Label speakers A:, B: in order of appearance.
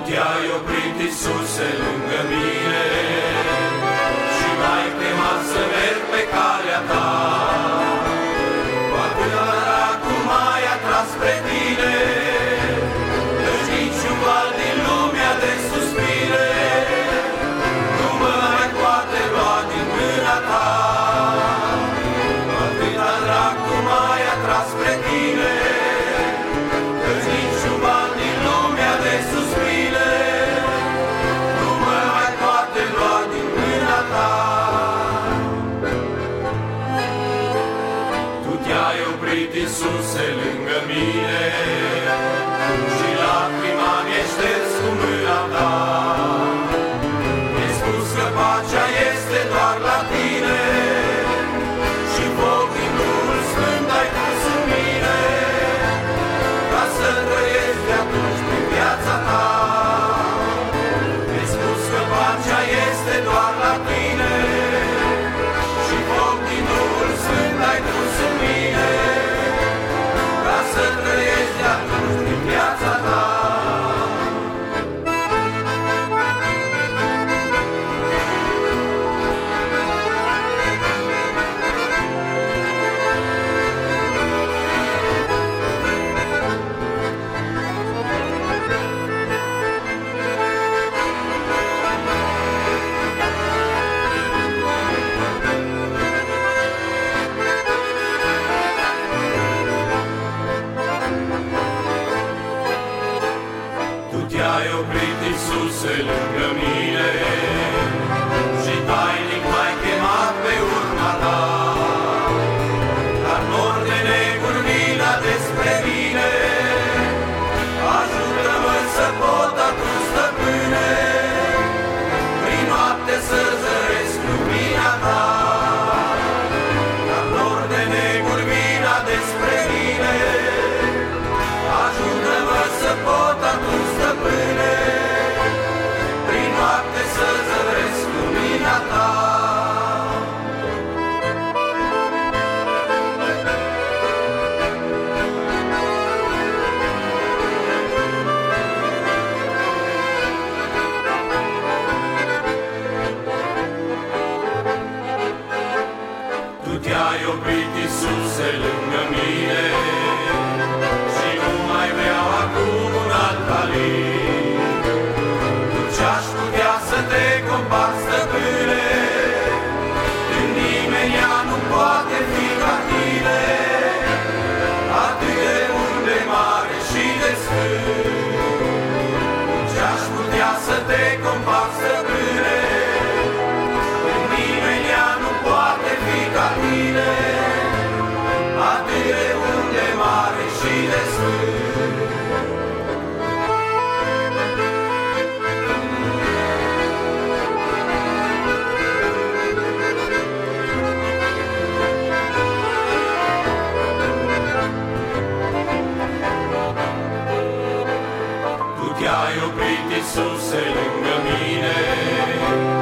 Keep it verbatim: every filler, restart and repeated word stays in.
A: te-ai oprit, Iisuse, lângă mine și m-ai chemat să merg pe calea ta. Cu atâta drag tu m-ai atras spre tine, căci niciun val din lumea de suspine nu mă mai poate lua din mâna ta. Cu atâta drag tu m-ai atras spre tine, căci niciun val din lumea de suspine nu mă mai poate lua din mâna ta. Tu te-ai oprit, Iisuse, lângă mine și lacrima mi-ai șters cu mâna ta. Mi-ai spus că pacea este doar la tine și foc din Duhul Sfânt ai pus în mine, ca să trăiesc de atunci prin viața ta. Mi-ai spus că pacea este doar la tine și foc din Duhul Sfânt ai pus în mine, ca să trăiesc de atunci prin viața ta. Tu te-ai oprit, Iisuse, lângă mine și tainic m-ai chemat pe urma ta. Dar nor de neguri vina despre mine, ajută-mă să pot atunci, Stăpâne, prin noapte să zăresc lumina ta. Dar nor de neguri vina despre mine, ajută-mă să pot atunci, Stăpâne, prin noapte să zăresc lumina ta. Tu te-ai oprit, Iisuse, lângă mine și nu mai vreau acum un alt alin. Cu ce-aș putea să te compar, Stăpâne, când nimeni nu poate fi ca tine, atât de mult, de mare și de sfânt. Cu ce-aș putea să te compar, Stăpâne, când nimeni nu poate fi ca tine, atât de mult, de mare și de sfânt. Tu te-ai oprit, Iisuse, lângă mine